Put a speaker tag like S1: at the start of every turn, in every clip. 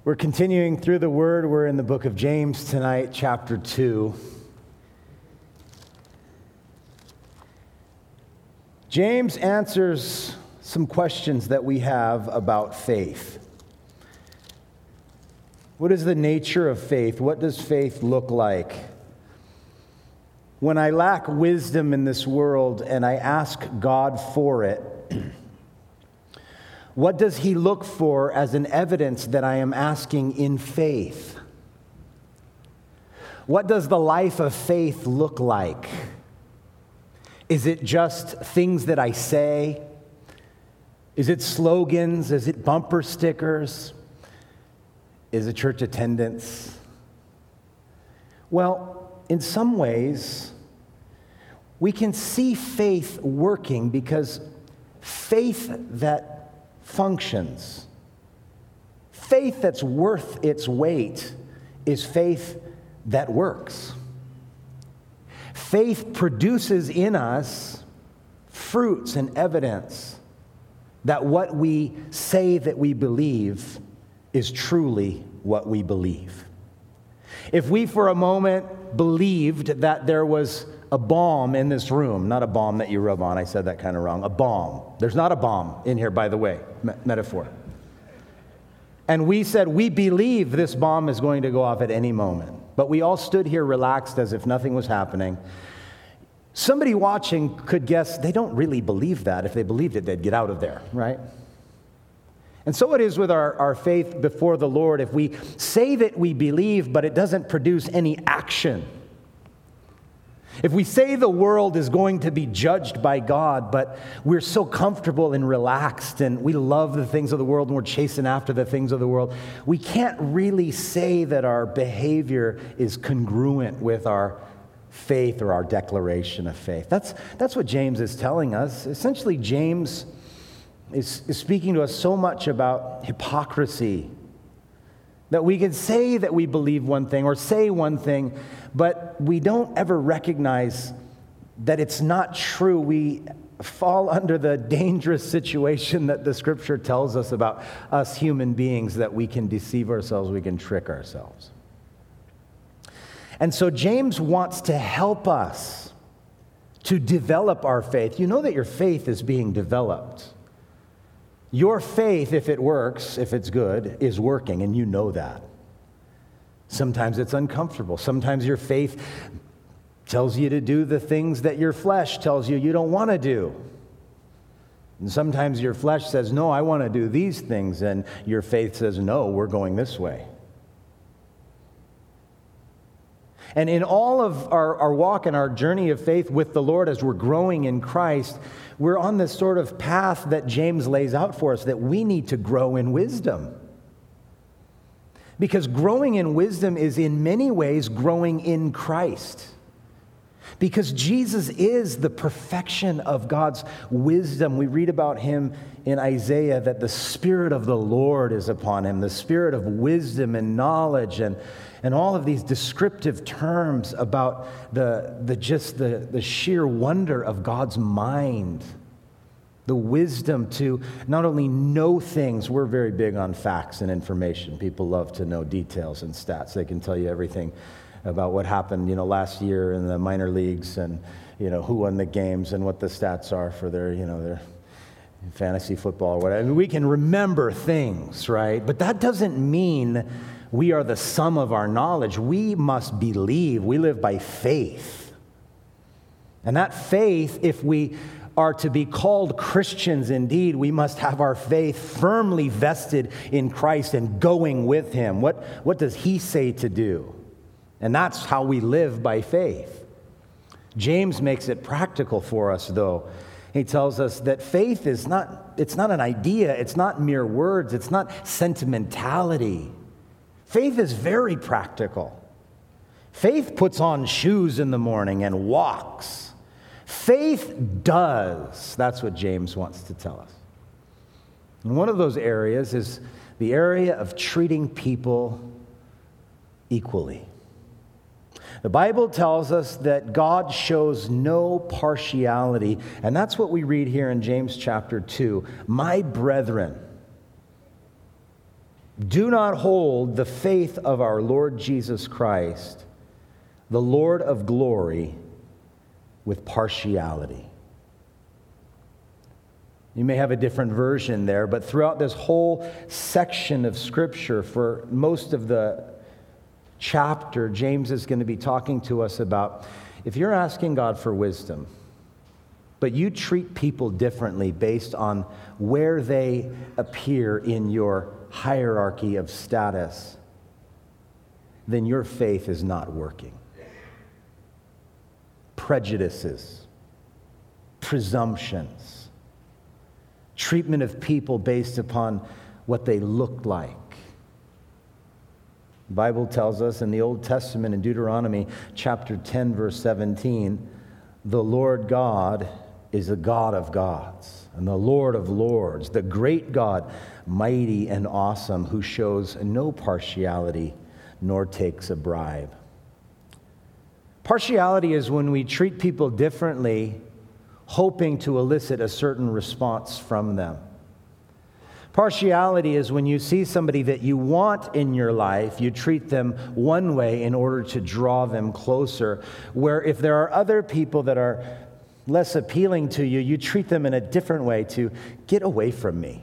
S1: We're continuing through the Word. We're in the book of James tonight, chapter 2. James answers some questions that we have about faith. What is the nature of faith? What does faith look like? When I lack wisdom in this world and I ask God for it, what does He look for as an evidence that I am asking in faith? What does the life of faith look like? Is it just things that I say? Is it slogans? Is it bumper stickers? Is it church attendance? Well, in some ways, we can see faith working because faith that functions, faith that's worth its weight, is faith that works. Faith produces in us fruits and evidence that what we say that we believe is truly what we believe. If we for a moment believed that there was a bomb in this room, not a bomb that you rub on, I said that kind of wrong, a bomb. There's not a bomb in here, by the way, metaphor. And we said, we believe this bomb is going to go off at any moment. But we all stood here relaxed as if nothing was happening. Somebody watching could guess they don't really believe that. If they believed it, they'd get out of there, right? And so it is with our faith before the Lord. If we say that we believe, but it doesn't produce any action. If we say the world is going to be judged by God, but we're so comfortable and relaxed and we love the things of the world and we're chasing after the things of the world, we can't really say that our behavior is congruent with our faith or our declaration of faith. That's what James is telling us. Essentially, James is speaking to us so much about hypocrisy, that we can say that we believe one thing or say one thing, but we don't ever recognize that it's not true. We fall under the dangerous situation that the Scripture tells us about us human beings, that we can deceive ourselves, we can trick ourselves. And so James wants to help us to develop our faith. You know that your faith is being developed. Your faith, if it works, if it's good, is working, and you know that. Sometimes it's uncomfortable. Sometimes your faith tells you to do the things that your flesh tells you don't want to do. And sometimes your flesh says, no, I want to do these things, and your faith says, no, we're going this way. And in all of our walk and our journey of faith with the Lord as we're growing in Christ, we're on this sort of path that James lays out for us, that we need to grow in wisdom. Because growing in wisdom is in many ways growing in Christ. Because Jesus is the perfection of God's wisdom. We read about him in Isaiah that the Spirit of the Lord is upon him, the Spirit of wisdom and knowledge and all of these descriptive terms about the sheer wonder of God's mind. The wisdom to not only know things, we're very big on facts and information. People love to know details and stats. They can tell you everything about what happened, last year in the minor leagues and, who won the games and what the stats are for their fantasy football or whatever. I mean, we can remember things, right? But that doesn't mean we are the sum of our knowledge. We must believe. We live by faith. And that faith, if we are to be called Christians indeed, we must have our faith firmly vested in Christ and going with Him. What does He say to do? And that's how we live by faith. James makes it practical for us, though. He tells us that faith is it's not an idea, it's not mere words, it's not sentimentality. Faith is very practical. Faith puts on shoes in the morning and walks. Faith does. That's what James wants to tell us. And one of those areas is the area of treating people equally. The Bible tells us that God shows no partiality, and that's what we read here in James chapter 2. My brethren, Do not hold the faith of our Lord Jesus Christ, the Lord of glory, with partiality. You may have a different version there, but throughout this whole section of Scripture, for most of the chapter, James is going to be talking to us about if you're asking God for wisdom, but you treat people differently based on where they appear in your hierarchy of status, then your faith is not working. Prejudices, presumptions, treatment of people based upon what they look like. The Bible tells us in the Old Testament, in Deuteronomy chapter 10, verse 17, the Lord God is the God of gods and the Lord of lords, the great God, mighty and awesome, who shows no partiality nor takes a bribe. Partiality is when we treat people differently, hoping to elicit a certain response from them. Partiality is when you see somebody that you want in your life, you treat them one way in order to draw them closer, where if there are other people that are less appealing to you, you treat them in a different way to get away from me.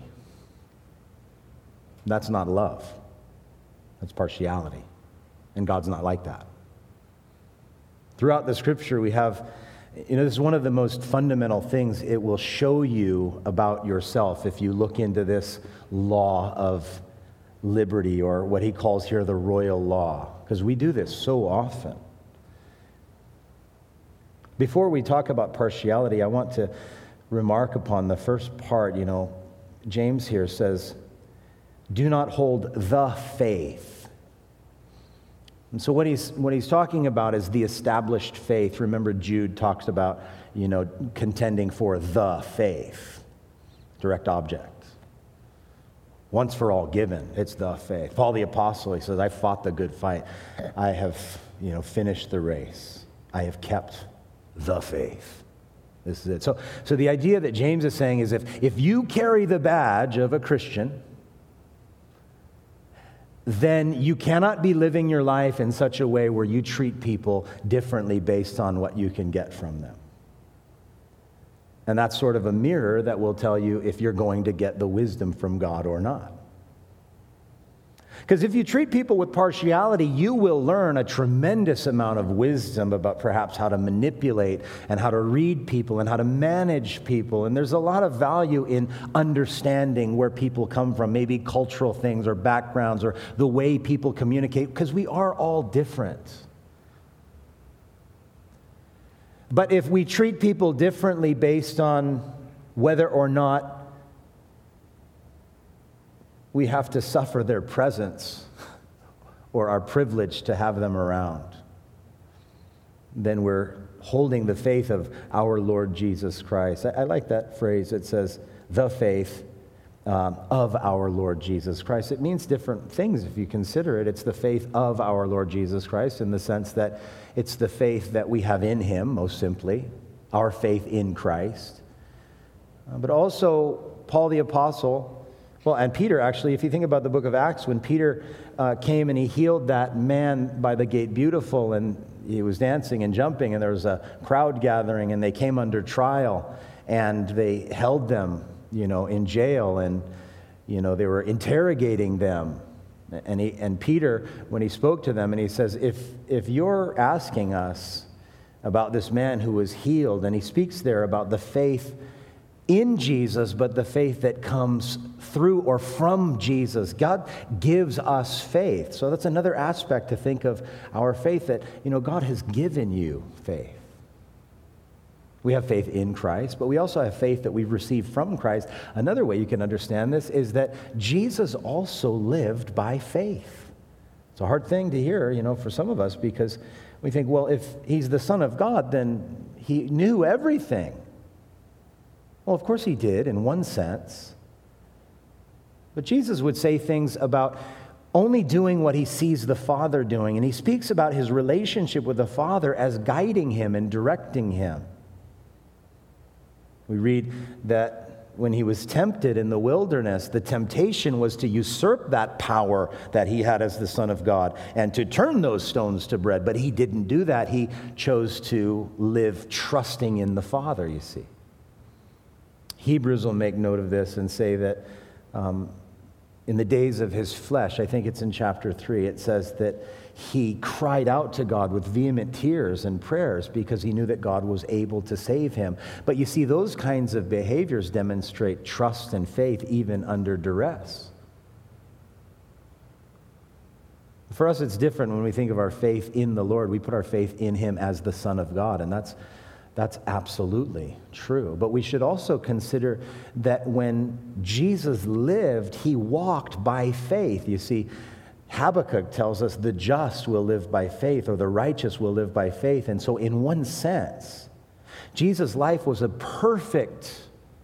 S1: That's not love. That's partiality. And God's not like that. Throughout the Scripture, we have, this is one of the most fundamental things it will show you about yourself if you look into this law of liberty, or what he calls here the royal law, because we do this so often. Before we talk about partiality, I want to remark upon the first part. James here says, do not hold the faith. And so what he's talking about is the established faith. Remember, Jude talks about, contending for the faith. Direct object. Once for all given, it's the faith. Paul the Apostle, he says, I fought the good fight. I have, finished the race. I have kept the faith. This is it. So the idea that James is saying is if you carry the badge of a Christian, then you cannot be living your life in such a way where you treat people differently based on what you can get from them. And that's sort of a mirror that will tell you if you're going to get the wisdom from God or not. Because if you treat people with partiality, you will learn a tremendous amount of wisdom about perhaps how to manipulate and how to read people and how to manage people. And there's a lot of value in understanding where people come from, maybe cultural things or backgrounds or the way people communicate, because we are all different. But if we treat people differently based on whether or not we have to suffer their presence or our privilege to have them around, then we're holding the faith of our Lord Jesus Christ. I like that phrase. It says, the faith of our Lord Jesus Christ. It means different things if you consider it. It's the faith of our Lord Jesus Christ in the sense that it's the faith that we have in Him, most simply, our faith in Christ. But also, Paul the Apostle, and Peter, actually, if you think about the book of Acts, when Peter came and he healed that man by the gate Beautiful, and he was dancing and jumping, and there was a crowd gathering, and they came under trial, and they held them, in jail, and, they were interrogating them. And Peter, when he spoke to them, and he says, if you're asking us about this man who was healed, and he speaks there about the faith in Jesus, but the faith that comes through or from Jesus. God gives us faith. So that's another aspect to think of our faith, that, God has given you faith. We have faith in Christ, but we also have faith that we've received from Christ. Another way you can understand this is that Jesus also lived by faith. It's a hard thing to hear, for some of us, because we think, well, if he's the Son of God, then he knew everything. Well, of course he did, in one sense. But Jesus would say things about only doing what he sees the Father doing. And he speaks about his relationship with the Father as guiding him and directing him. We read that when he was tempted in the wilderness, the temptation was to usurp that power that he had as the Son of God and to turn those stones to bread. But he didn't do that. He chose to live trusting in the Father, you see. Hebrews will make note of this and say that in the days of his flesh, I think it's in chapter 3, it says that he cried out to God with vehement tears and prayers because he knew that God was able to save him. But you see, those kinds of behaviors demonstrate trust and faith even under duress. For us, it's different when we think of our faith in the Lord. We put our faith in him as the Son of God, and that's absolutely true. But we should also consider that when Jesus lived, he walked by faith. You see, Habakkuk tells us the just will live by faith, or the righteous will live by faith. And so in one sense, Jesus' life was a perfect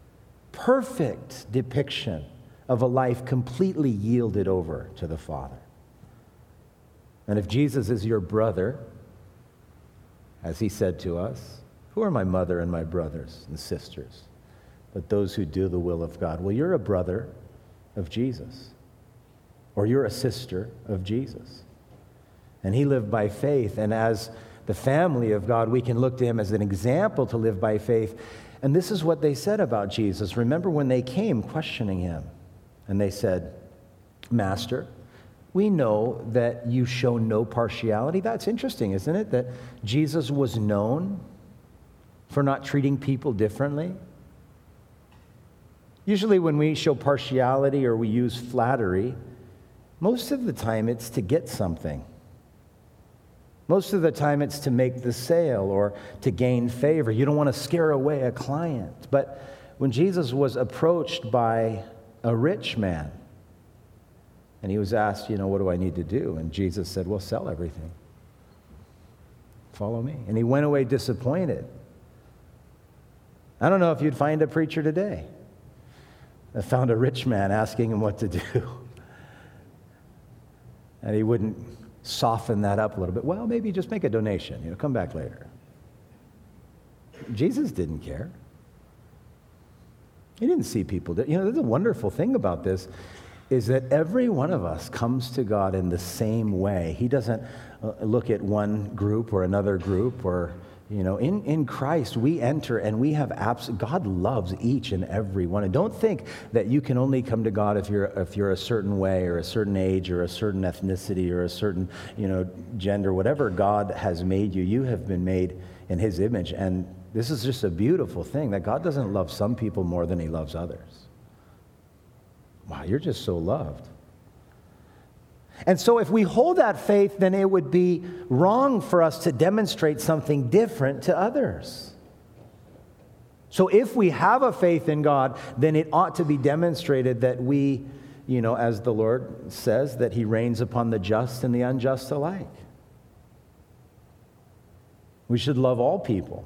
S1: depiction of a life completely yielded over to the Father. And if Jesus is your brother, as he said to us, who are my mother and my brothers and sisters, but those who do the will of God? Well, you're a brother of Jesus. Or you're a sister of Jesus. And he lived by faith. And as the family of God, we can look to him as an example to live by faith. And this is what they said about Jesus. Remember when they came questioning him. And they said, Master, we know that you show no partiality. That's interesting, isn't it? That Jesus was known for not treating people differently. Usually when we show partiality or we use flattery, most of the time it's to get something. Most of the time it's to make the sale or to gain favor. You don't want to scare away a client. But when Jesus was approached by a rich man, and he was asked, what do I need to do? And Jesus said, well, sell everything. Follow me. And he went away disappointed. I don't know if you'd find a preacher today that found a rich man asking him what to do. And he wouldn't soften that up a little bit. Well, maybe just make a donation, come back later. Jesus didn't care. He didn't see people. There's a wonderful thing about this is that every one of us comes to God in the same way. He doesn't look at one group or another group or in Christ, we enter and we have God loves each and every one. And don't think that you can only come to God if you're a certain way or a certain age or a certain ethnicity or a certain, gender. Whatever God has made you, you have been made in his image. And this is just a beautiful thing that God doesn't love some people more than he loves others. Wow, you're just so loved. And so if we hold that faith, then it would be wrong for us to demonstrate something different to others. So if we have a faith in God, then it ought to be demonstrated that we, as the Lord says, that he reigns upon the just and the unjust alike. We should love all people.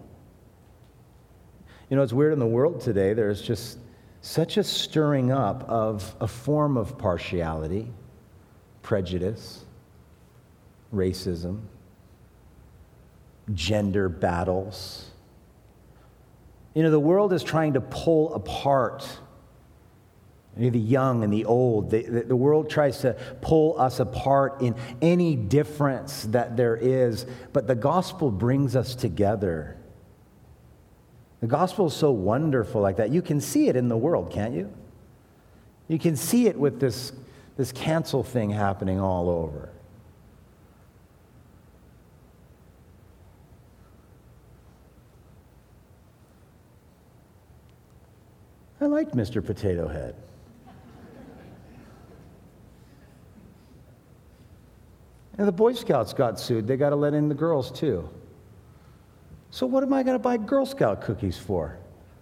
S1: It's weird in the world today, there's just such a stirring up of a form of partiality, prejudice, racism, gender battles. The world is trying to pull apart the young and the old. The world tries to pull us apart in any difference that there is, but the gospel brings us together. The gospel is so wonderful like that. You can see it in the world, can't you? You can see it with this cancel thing happening all over. I liked Mr. Potato Head. And the Boy Scouts got sued. They got to let in the girls too. So what am I going to buy Girl Scout cookies for?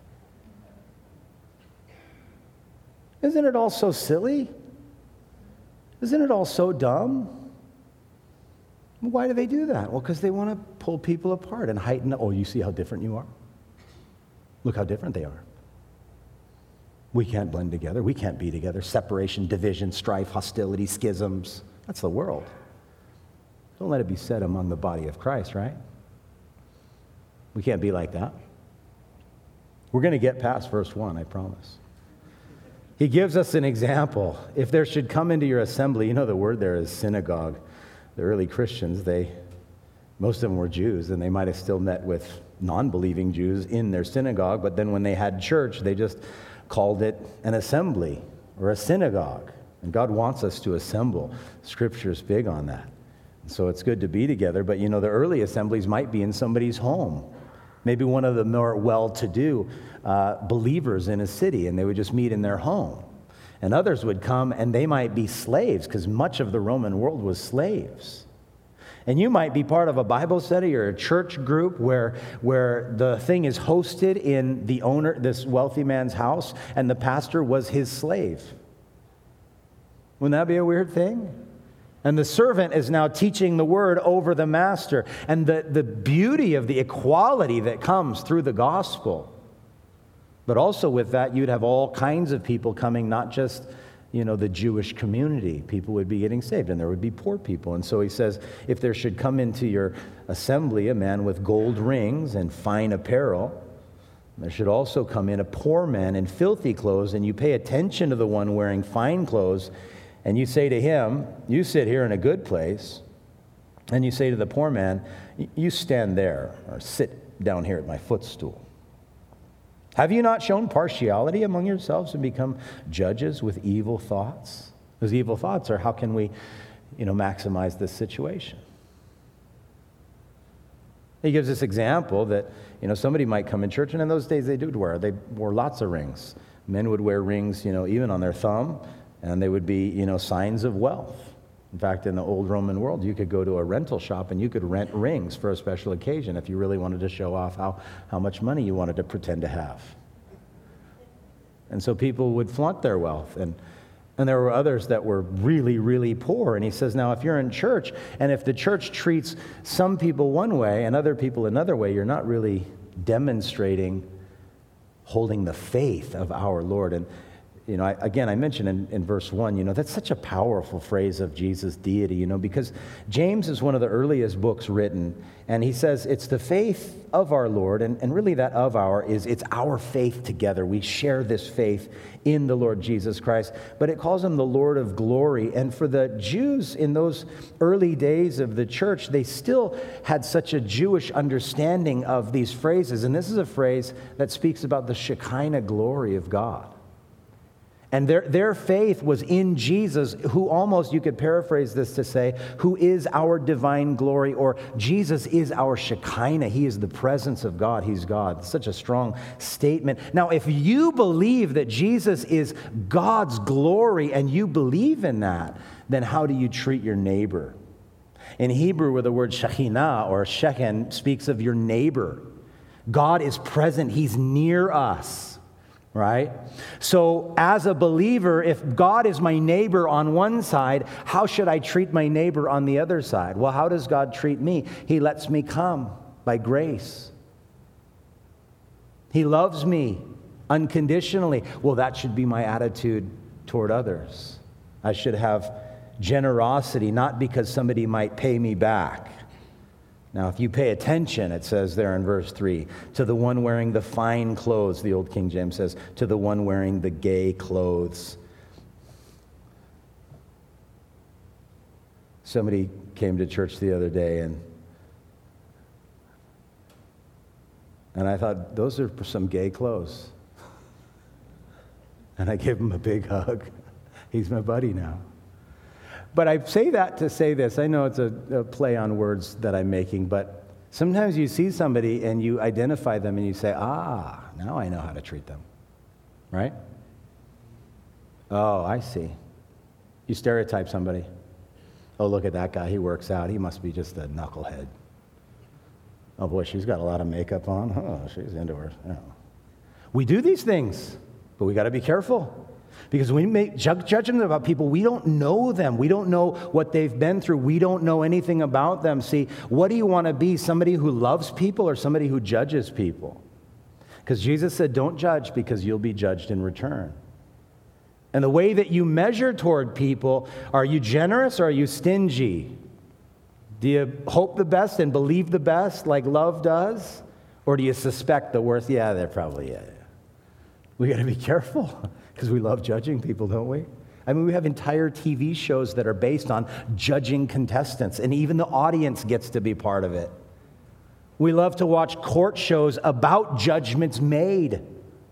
S1: Isn't it all so silly? Isn't it all so dumb? Why do they do that? Well, because they want to pull people apart and heighten. Oh, you see how different you are? Look how different they are. We can't blend together. We can't be together. Separation, division, strife, hostility, schisms. That's the world. Don't let it be said among the body of Christ, right? We can't be like that. We're going to get past verse 1, I promise. He gives us an example. If there should come into your assembly, the word there is synagogue. The early Christians, most of them were Jews, and they might have still met with non-believing Jews in their synagogue, but then when they had church, they just called it an assembly or a synagogue. And God wants us to assemble. Scripture's big on that. So it's good to be together, but the early assemblies might be in somebody's home. Maybe one of the more well-to-do believers in a city, and they would just meet in their home. And others would come, and they might be slaves, because much of the Roman world was slaves. And you might be part of a Bible study or a church group where the thing is hosted in the owner, this wealthy man's house, and the pastor was his slave. Wouldn't that be a weird thing? And the servant is now teaching the word over the master. And the beauty of the equality that comes through the gospel. But also with that, you'd have all kinds of people coming, not just, the Jewish community. People would be getting saved, and there would be poor people. And so he says, if there should come into your assembly a man with gold rings and fine apparel, there should also come in a poor man in filthy clothes, and you pay attention to the one wearing fine clothes, and you say to him, you sit here in a good place, and you say to the poor man, you stand there, or sit down here at my footstool. Have you not shown partiality among yourselves and become judges with evil thoughts? Those evil thoughts are, how can we, maximize this situation? He gives this example that, somebody might come in church, and in those days they wore lots of rings. Men would wear rings, even on their thumb, and they would be, signs of wealth. In fact, in the old Roman world, you could go to a rental shop and you could rent rings for a special occasion if you really wanted to show off how much money you wanted to pretend to have. And so people would flaunt their wealth. And there were others that were really, really poor. And he says, now, if you're in church, and if the church treats some people one way and other people another way, you're not really demonstrating holding the faith of our Lord. And I mentioned in verse 1, that's such a powerful phrase of Jesus' deity, because James is one of the earliest books written, and he says it's the faith of our Lord, and really that of our it's our faith together. We share this faith in the Lord Jesus Christ, but it calls him the Lord of glory. And for the Jews in those early days of the church, they still had such a Jewish understanding of these phrases, and this is a phrase that speaks about the Shekinah glory of God. And their faith was in Jesus, who almost, you could paraphrase this to say, who is our divine glory, or Jesus is our Shekinah. He is the presence of God. He's God. It's such a strong statement. Now, if you believe that Jesus is God's glory and you believe in that, then how do you treat your neighbor? In Hebrew, where the word Shekinah or Sheken speaks of your neighbor, God is present. He's near us. Right? So as a believer, if God is my neighbor on one side, how should I treat my neighbor on the other side? Well, how does God treat me? He lets me come by grace. He loves me unconditionally. Well, that should be my attitude toward others. I should have generosity, not because somebody might pay me back. Now, if you pay attention, it says there in verse 3, to the one wearing the fine clothes, the old King James says, to the one wearing the gay clothes. Somebody came to church the other day, and I thought, those are some gay clothes. And I gave him a big hug. He's my buddy now. But I say that to say this. I know it's a play on words that I'm making, but sometimes you see somebody and you identify them and you say, now I know how to treat them. Right? Oh, I see. You stereotype somebody. Oh, look at that guy. He works out. He must be just a knucklehead. Oh, boy, she's got a lot of makeup on. Oh, she's into her. Oh. We do these things, but we got to be careful. Because when we make judgments about people, we don't know them. We don't know what they've been through. We don't know anything about them. See, what do you want to be? Somebody who loves people or somebody who judges people? Because Jesus said, don't judge because you'll be judged in return. And the way that you measure toward people, are you generous or are you stingy? Do you hope the best and believe the best like love does? Or do you suspect the worst? Yeah, they're probably it. We got to be careful. Because we love judging people, don't we? I mean, we have entire TV shows that are based on judging contestants, and even the audience gets to be part of it. We love to watch court shows about judgments made.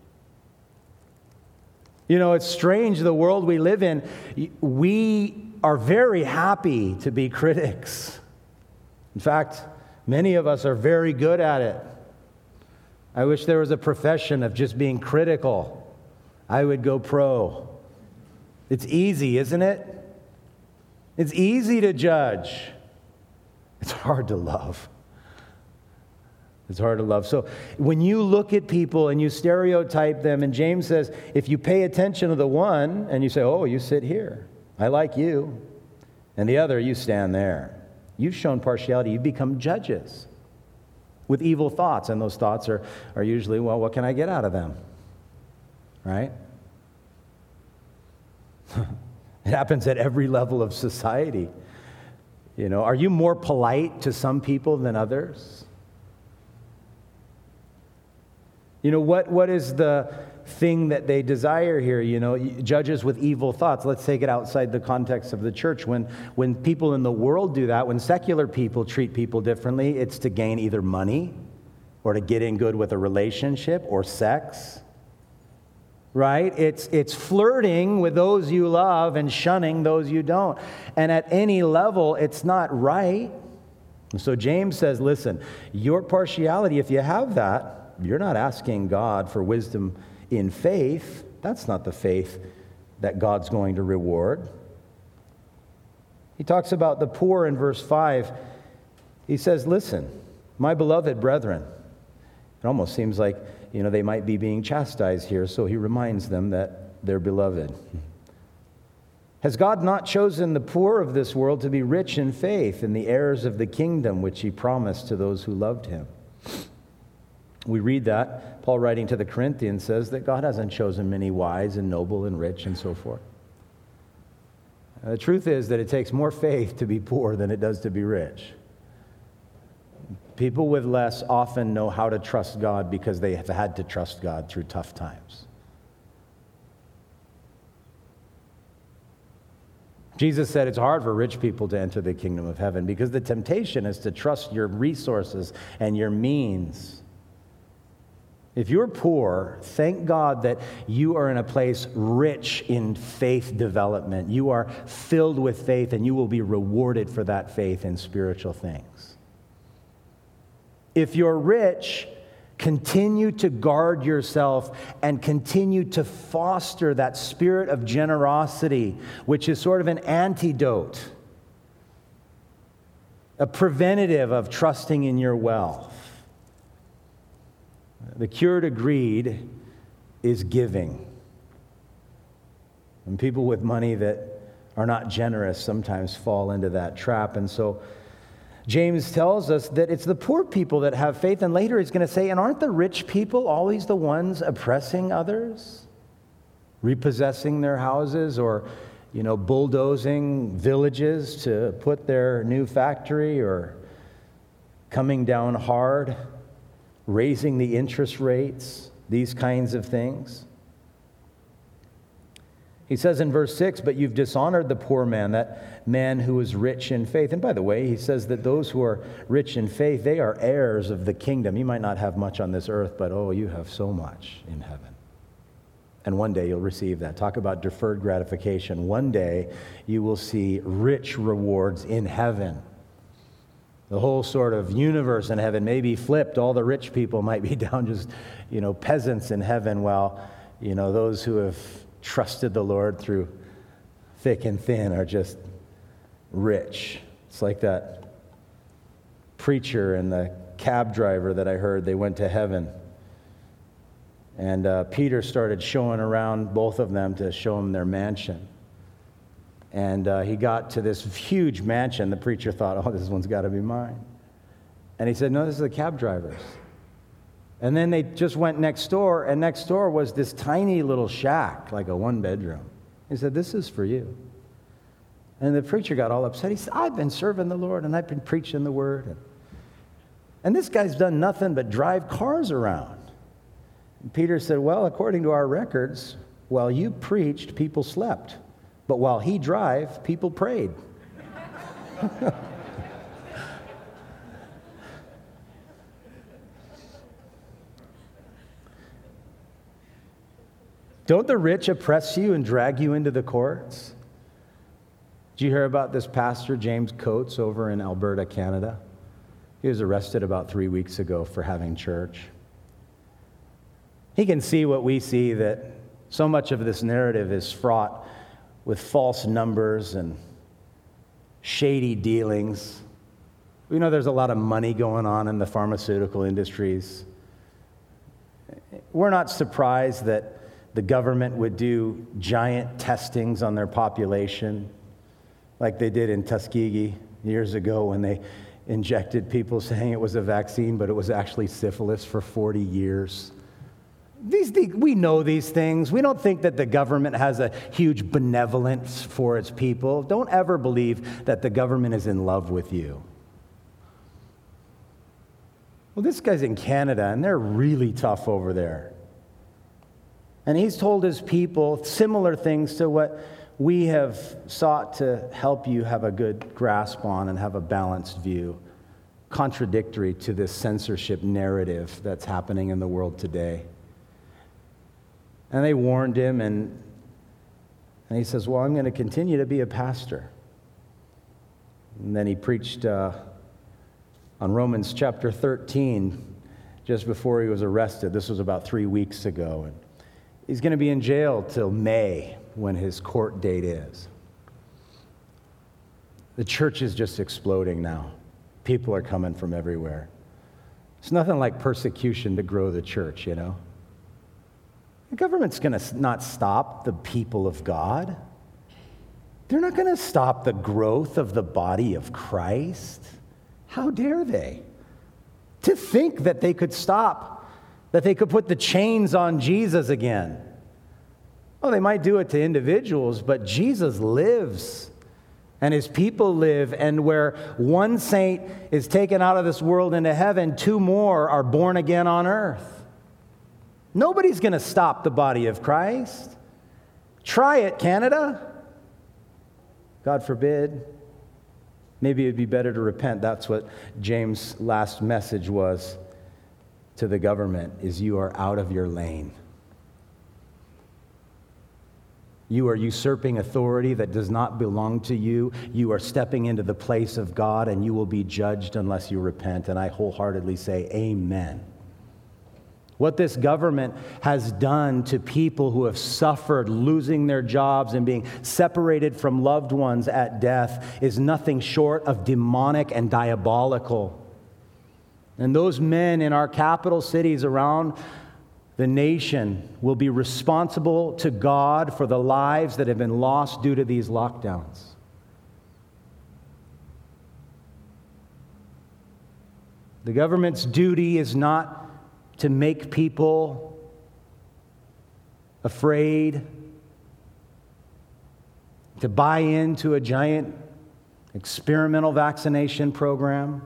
S1: You know, it's strange, the world we live in, we are very happy to be critics. In fact, many of us are very good at it. I wish there was a profession of just being critical. I would go pro. It's easy, isn't it? It's easy to judge. It's hard to love. It's hard to love. So when you look at people and you stereotype them, and James says, if you pay attention to the one and you say, oh, you sit here, I like you, and the other, you stand there. You've shown partiality. You become judges with evil thoughts, and those thoughts are usually, well, what can I get out of them? Right? It happens at every level of society. You know, are you more polite to some people than others? You know, what is the thing that they desire here? You know, judges with evil thoughts. Let's take it outside the context of the church. When people in the world do that, when secular people treat people differently, it's to gain either money or to get in good with a relationship or sex. Right? It's flirting with those you love and shunning those you don't. And at any level, it's not right. So James says, listen, your partiality, if you have that, you're not asking God for wisdom in faith. That's not the faith that God's going to reward. He talks about the poor in verse 5. He says, listen, my beloved brethren. It almost seems like, you know, they might be being chastised here, so he reminds them that they're beloved. Has God not chosen the poor of this world to be rich in faith and the heirs of the kingdom which he promised to those who loved him? We read that. Paul, writing to the Corinthians, says that God hasn't chosen many wise and noble and rich and so forth. The truth is that it takes more faith to be poor than it does to be rich. People with less often know how to trust God because they have had to trust God through tough times. Jesus said it's hard for rich people to enter the kingdom of heaven because the temptation is to trust your resources and your means. If you're poor, thank God that you are in a place rich in faith development. You are filled with faith, and you will be rewarded for that faith in spiritual things. If you're rich, continue to guard yourself and continue to foster that spirit of generosity, which is sort of an antidote, a preventative of trusting in your wealth. The cure to greed is giving. And people with money that are not generous sometimes fall into that trap. And so James tells us that it's the poor people that have faith. And later he's going to say, and aren't the rich people always the ones oppressing others? Repossessing their houses or, bulldozing villages to put their new factory, or coming down hard, raising the interest rates, these kinds of things. He says in verse 6, but you've dishonored the poor man, that man who is rich in faith. And by the way, he says that those who are rich in faith, they are heirs of the kingdom. You might not have much on this earth, but you have so much in heaven. And one day you'll receive that. Talk about deferred gratification. One day you will see rich rewards in heaven. The whole sort of universe in heaven may be flipped. All the rich people might be down just, peasants in heaven, while, those who have trusted the Lord through thick and thin are just rich. It's like that preacher and the cab driver that I heard. They went to heaven. And Peter started showing around both of them to show them their mansion. And he got to this huge mansion. The preacher thought, this one's got to be mine. And he said, no, this is the cab driver's. And then they just went next door, and next door was this tiny little shack, like a one-bedroom. He said, this is for you. And the preacher got all upset. He said, I've been serving the Lord, and I've been preaching the word. And this guy's done nothing but drive cars around. And Peter said, well, according to our records, While you preached, people slept. But while he drove, people prayed. Don't the rich oppress you and drag you into the courts? Did you hear about this pastor, James Coates, over in Alberta, Canada? He was arrested about 3 weeks ago for having church. He can see what we see, that so much of this narrative is fraught with false numbers and shady dealings. We know there's a lot of money going on in the pharmaceutical industries. We're not surprised that the government would do giant testings on their population, like they did in Tuskegee years ago when they injected people saying it was a vaccine, but it was actually syphilis for 40 years. We know these things. We don't think that the government has a huge benevolence for its people. Don't ever believe that the government is in love with you. Well, this guy's in Canada, and they're really tough over there. And he's told his people similar things to what we have sought to help you have a good grasp on and have a balanced view, contradictory to this censorship narrative that's happening in the world today. And they warned him, and he says, well, I'm going to continue to be a pastor. And then he preached on Romans chapter 13 just before he was arrested. This was about 3 weeks ago. And he's going to be in jail till May, when his court date is. The church is just exploding now. People are coming from everywhere. It's nothing like persecution to grow the church, you know. The government's going to not stop the people of God. They're not going to stop the growth of the body of Christ. How dare they? To think that they could stop, that they could put the chains on Jesus again. Well, they might do it to individuals, but Jesus lives, and his people live, and where one saint is taken out of this world into heaven, 2 more are born again on earth. Nobody's going to stop the body of Christ. Try it, Canada. God forbid. Maybe it'd be better to repent. That's what James' last message was to the government, is you are out of your lane. You are usurping authority that does not belong to you. You are stepping into the place of God, and you will be judged unless you repent. And I wholeheartedly say, amen. What this government has done to people who have suffered losing their jobs and being separated from loved ones at death is nothing short of demonic and diabolical. And those men in our capital cities around the nation will be responsible to God for the lives that have been lost due to these lockdowns. The government's duty is not to make people afraid, to buy into a giant experimental vaccination program.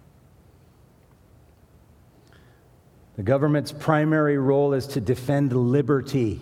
S1: The government's primary role is to defend liberty.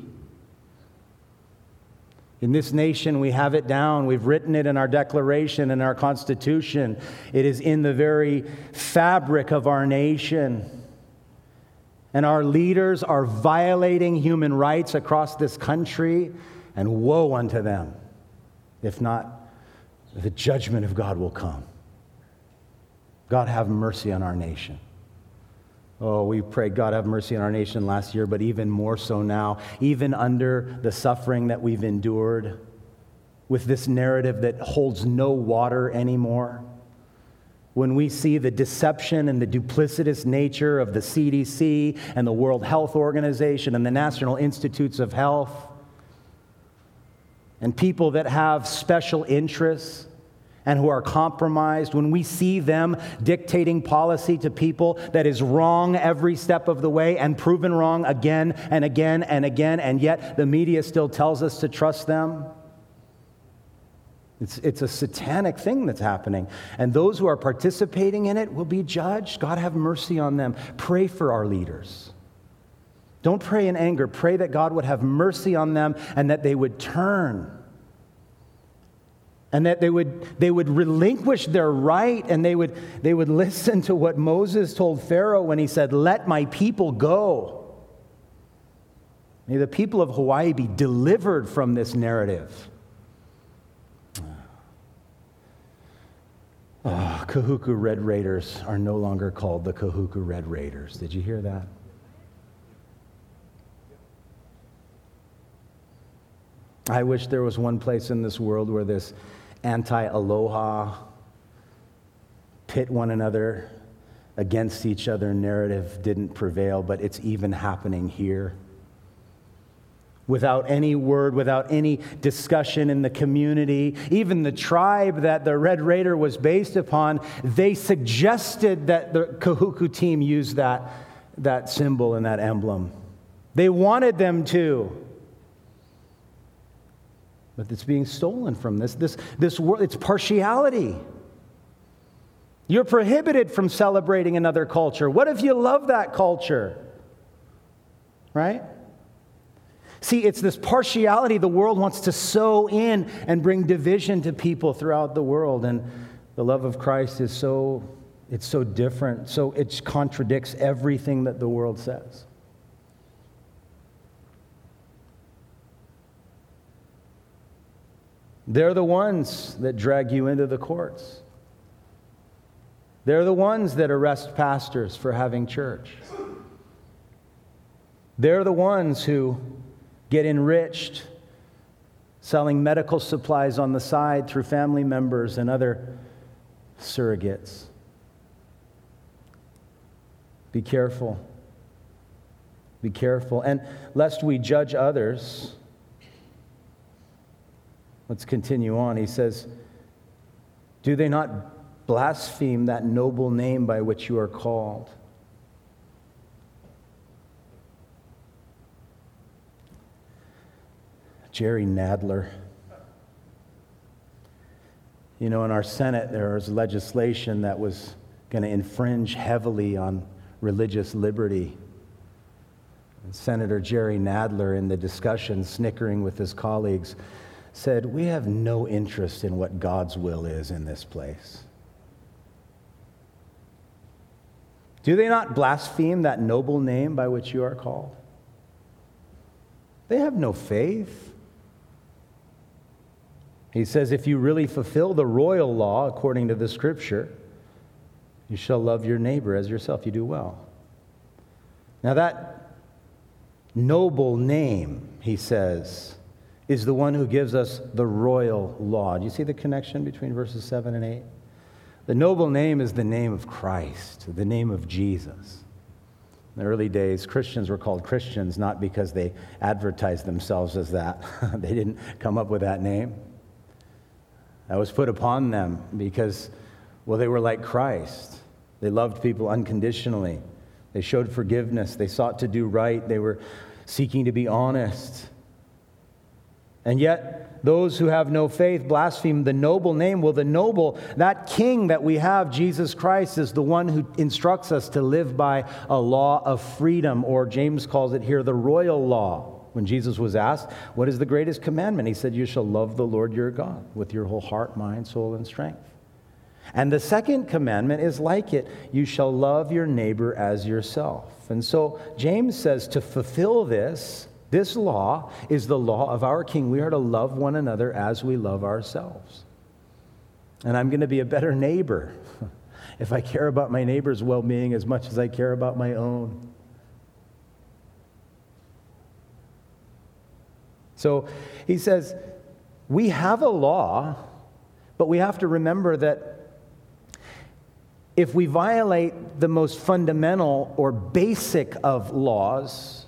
S1: In this nation, we have it down. We've written it in our Declaration and our Constitution. It is in the very fabric of our nation. And our leaders are violating human rights across this country, and woe unto them. If not, the judgment of God will come. God have mercy on our nation. Oh, we prayed, God have mercy on our nation last year, but even more so now, even under the suffering that we've endured with this narrative that holds no water anymore. When we see the deception and the duplicitous nature of the CDC and the World Health Organization and the National Institutes of Health, and people that have special interests and who are compromised, when we see them dictating policy to people that is wrong every step of the way and proven wrong again and again and again, and yet the media still tells us to trust them, it's a satanic thing that's happening. And those who are participating in it will be judged. God have mercy on them. Pray for our leaders. Don't pray in anger. Pray that God would have mercy on them and that they would turn. And that they would relinquish their right, and they would listen to what Moses told Pharaoh when he said, "Let my people go." May the people of Hawaii be delivered from this narrative. Oh, Kahuku Red Raiders are no longer called the Kahuku Red Raiders. Did you hear that? I wish there was one place in this world where this anti-aloha, pit one another against each other narrative didn't prevail, but it's even happening here. Without any word, without any discussion in the community, even the tribe that the Red Raider was based upon, they suggested that the Kahuku team use that symbol and that emblem. They wanted them to. But it's being stolen from this world. It's partiality. You're prohibited from celebrating another culture. What if you love that culture? Right? See, it's this partiality the world wants to sow in and bring division to people throughout the world. And the love of Christ is so different. So it contradicts everything that the world says. They're the ones that drag you into the courts. They're the ones that arrest pastors for having church. They're the ones who get enriched selling medical supplies on the side through family members and other surrogates. Be careful. Be careful. And lest we judge others, let's continue on. He says, "Do they not blaspheme that noble name by which you are called?" Jerry Nadler. You know, in our Senate, there was legislation that was going to infringe heavily on religious liberty. And Senator Jerry Nadler, in the discussion, snickering with his colleagues, said, "We have no interest in what God's will is in this place." Do they not blaspheme that noble name by which you are called? They have no faith. He says, if you really fulfill the royal law according to the Scripture, you shall love your neighbor as yourself. You do well. Now that noble name, he says, is the one who gives us the royal law. Do you see the connection between verses 7 and 8? The noble name is the name of Christ, the name of Jesus. In the early days, Christians were called Christians not because they advertised themselves as that. They didn't come up with that name. That was put upon them because, well, they were like Christ. They loved people unconditionally. They showed forgiveness. They sought to do right. They were seeking to be honest. And yet, those who have no faith blaspheme the noble name. Well, the noble, that king that we have, Jesus Christ, is the one who instructs us to live by a law of freedom, or James calls it here the royal law. When Jesus was asked, what is the greatest commandment? He said, you shall love the Lord your God with your whole heart, mind, soul, and strength. And the second commandment is like it. You shall love your neighbor as yourself. And so James says to fulfill this law is the law of our King. We are to love one another as we love ourselves. And I'm going to be a better neighbor if I care about my neighbor's well-being as much as I care about my own. So he says, we have a law, but we have to remember that if we violate the most fundamental or basic of laws,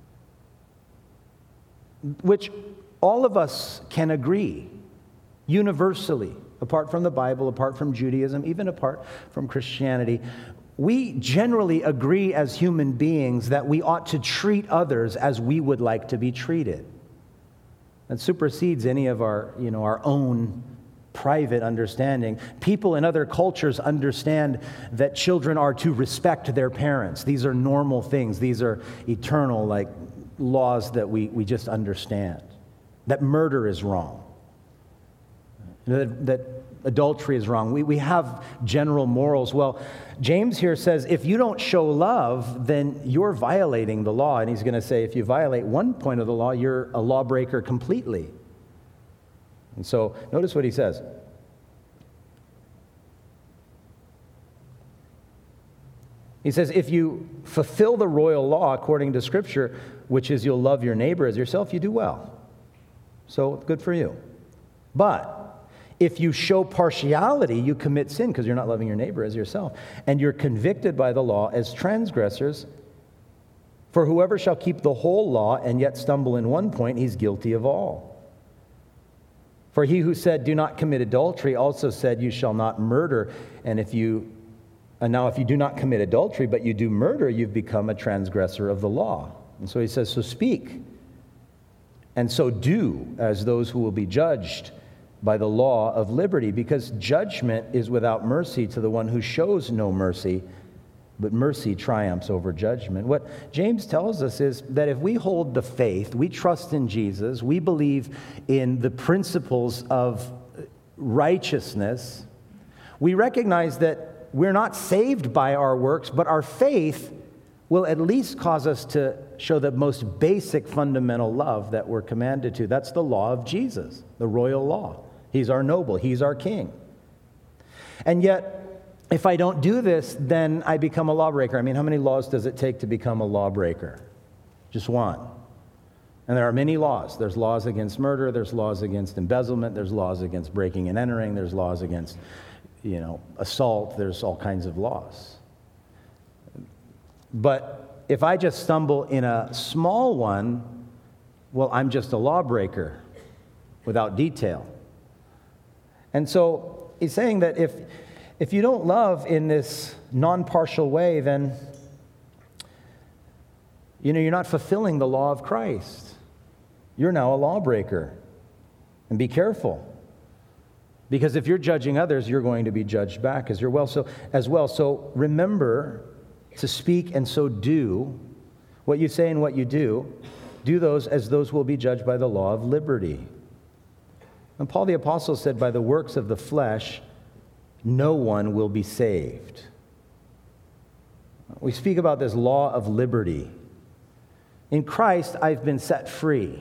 S1: which all of us can agree universally, apart from the Bible, apart from Judaism, even apart from Christianity, we generally agree as human beings that we ought to treat others as we would like to be treated. That supersedes any of our own private understanding. People in other cultures understand that children are to respect their parents. These are normal things. These are eternal, like, laws that we just understand. That murder is wrong. That adultery is wrong. We have general morals. Well, James here says if you don't show love, then you're violating the law. And he's going to say if you violate one point of the law, you're a lawbreaker completely. And so notice what he says. He says, if you fulfill the royal law according to Scripture, which is you'll love your neighbor as yourself, you do well. So good for you. But if you show partiality, you commit sin because you're not loving your neighbor as yourself. And you're convicted by the law as transgressors. For whoever shall keep the whole law and yet stumble in one point, he's guilty of all. For he who said, do not commit adultery, also said, you shall not murder. And now if you do not commit adultery, but you do murder, you've become a transgressor of the law. And so he says, so speak, and so do as those who will be judged by the law of liberty, because judgment is without mercy to the one who shows no mercy, but mercy triumphs over judgment. What James tells us is that if we hold the faith, we trust in Jesus, we believe in the principles of righteousness, we recognize that we're not saved by our works, but our faith will at least cause us to show the most basic fundamental love that we're commanded to. That's the law of Jesus, the royal law. He's our noble. He's our king. And yet, if I don't do this, then I become a lawbreaker. I mean, how many laws does it take to become a lawbreaker? Just one. And there are many laws. There's laws against murder. There's laws against embezzlement. There's laws against breaking and entering. There's laws against, assault. There's all kinds of laws. But if I just stumble in a small one, well, I'm just a lawbreaker without detail. And so he's saying that if you don't love in this non-partial way, then you're not fulfilling the law of Christ. You're now a lawbreaker. And be careful. Because if you're judging others, you're going to be judged back as well. So remember to speak and so do what you say and what you do. Do those as those will be judged by the law of liberty. And Paul the Apostle said, by the works of the flesh, no one will be saved. We speak about this law of liberty. In Christ, I've been set free.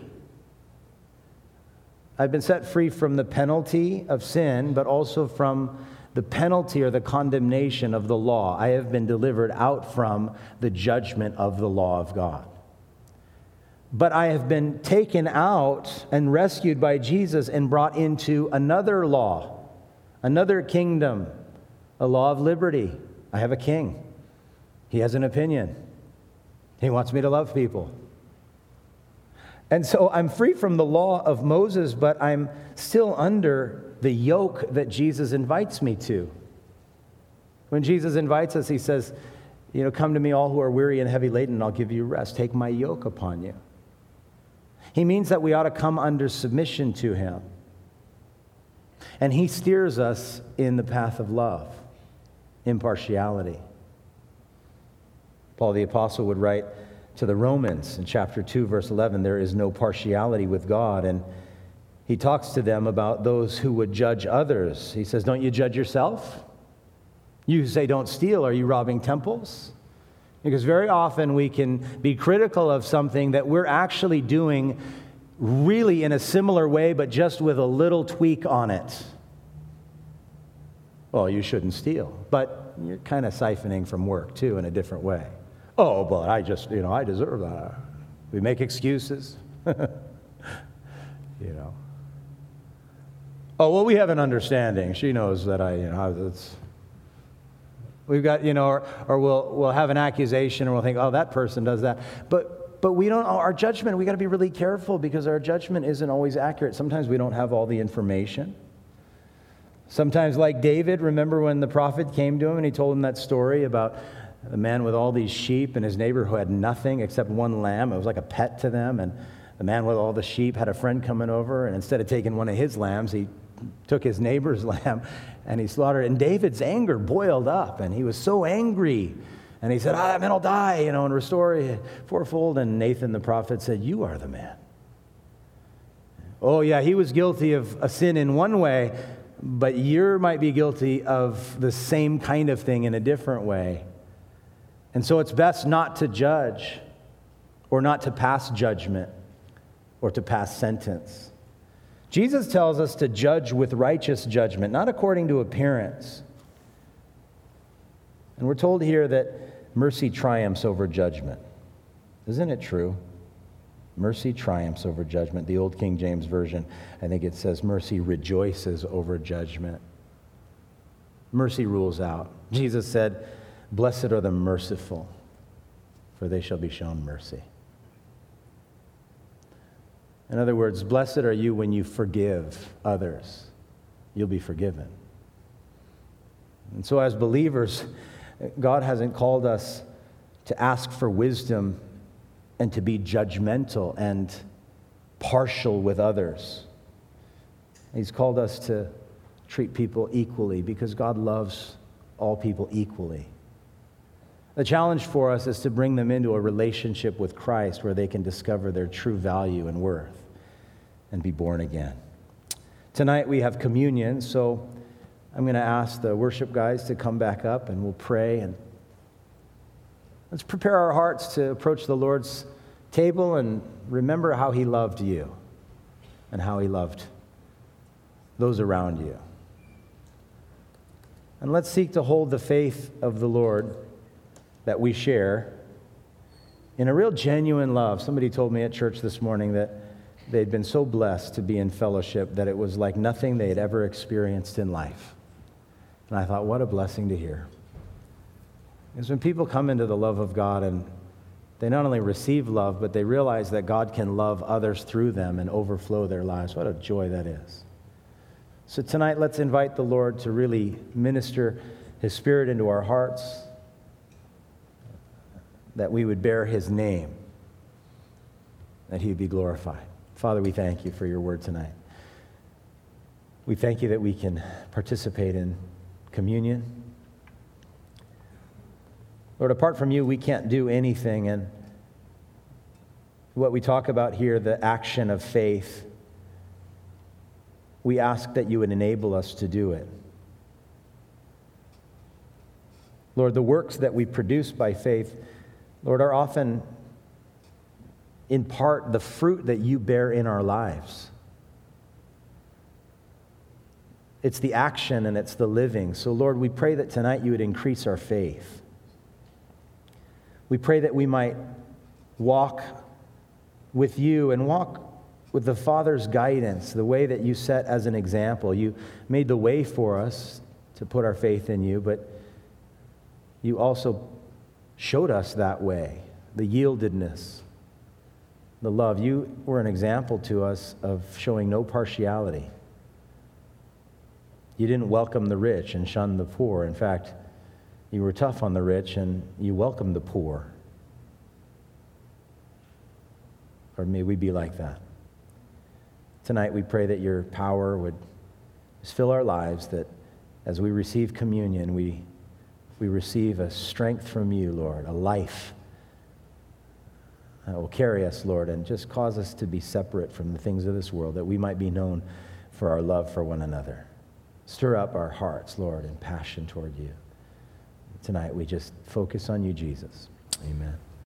S1: I've been set free from the penalty of sin, but also from the penalty or the condemnation of the law. I have been delivered out from the judgment of the law of God. But I have been taken out and rescued by Jesus and brought into another law, another kingdom, a law of liberty. I have a king. He has an opinion. He wants me to love people. And so I'm free from the law of Moses, but I'm still under the yoke that Jesus invites me to. When Jesus invites us, he says, come to me all who are weary and heavy laden, and I'll give you rest. Take my yoke upon you. He means that we ought to come under submission to him. And he steers us in the path of love, impartiality. Paul the Apostle would write to the Romans in chapter 2, verse 11, there is no partiality with God. And he talks to them about those who would judge others. He says, don't you judge yourself? You who say don't steal, are you robbing temples? Because very often we can be critical of something that we're actually doing really in a similar way, but just with a little tweak on it. Well, you shouldn't steal, but you're kind of siphoning from work too in a different way. Oh, but I just, I deserve that. We make excuses. Oh, well, we have an understanding. She knows that we've got, or we'll have an accusation and we'll think, oh, that person does that. But we don't, our judgment, we got to be really careful because our judgment isn't always accurate. Sometimes we don't have all the information. Sometimes, like David, remember when the prophet came to him and he told him that story about the man with all these sheep and his neighbor who had nothing except one lamb. It was like a pet to them. And the man with all the sheep had a friend coming over, and instead of taking one of his lambs, he took his neighbor's lamb and he slaughtered it. And David's anger boiled up, and he was so angry. And he said, man, I'll die, and restore it fourfold. And Nathan the prophet said, you are the man. Oh, yeah, he was guilty of a sin in one way, but you might be guilty of the same kind of thing in a different way. And so it's best not to judge, or not to pass judgment, or to pass sentence. Jesus tells us to judge with righteous judgment, not according to appearance. And we're told here that mercy triumphs over judgment. Isn't it true? Mercy triumphs over judgment. The old King James Version, I think it says, mercy rejoices over judgment. Mercy rules out. Jesus said, blessed are the merciful, for they shall be shown mercy. In other words, blessed are you when you forgive others. You'll be forgiven. And so as believers, God hasn't called us to ask for wisdom and to be judgmental and partial with others. He's called us to treat people equally because God loves all people equally. The challenge for us is to bring them into a relationship with Christ where they can discover their true value and worth and be born again. Tonight we have communion, so I'm going to ask the worship guys to come back up and we'll pray, and let's prepare our hearts to approach the Lord's table and remember how He loved you and how He loved those around you. And let's seek to hold the faith of the Lord that we share in a real genuine love. Somebody told me at church this morning that they'd been so blessed to be in fellowship that it was like nothing they had ever experienced in life. And I thought, what a blessing to hear. Because when people come into the love of God and they not only receive love, but they realize that God can love others through them and overflow their lives, what a joy that is. So tonight, let's invite the Lord to really minister His Spirit into our hearts, that we would bear His name, that He would be glorified. Father, we thank You for Your word tonight. We thank You that we can participate in communion. Lord, apart from You, we can't do anything. And what we talk about here, the action of faith, we ask that You would enable us to do it. Lord, the works that we produce by faith, Lord, are often in part the fruit that You bear in our lives. It's the action and it's the living. So, Lord, we pray that tonight You would increase our faith. We pray that we might walk with You and walk with the Father's guidance, the way that You set as an example. You made the way for us to put our faith in You, but You also showed us that way, the yieldedness, the love. You were an example to us of showing no partiality. You didn't welcome the rich and shun the poor. In fact, You were tough on the rich and You welcomed the poor. Or may we be like that. Tonight we pray that Your power would just fill our lives, that as we receive communion, we receive a strength from You, Lord, a life that will carry us, Lord, and just cause us to be separate from the things of this world, that we might be known for our love for one another. Stir up our hearts, Lord, in passion toward You. Tonight we just focus on You, Jesus. Amen.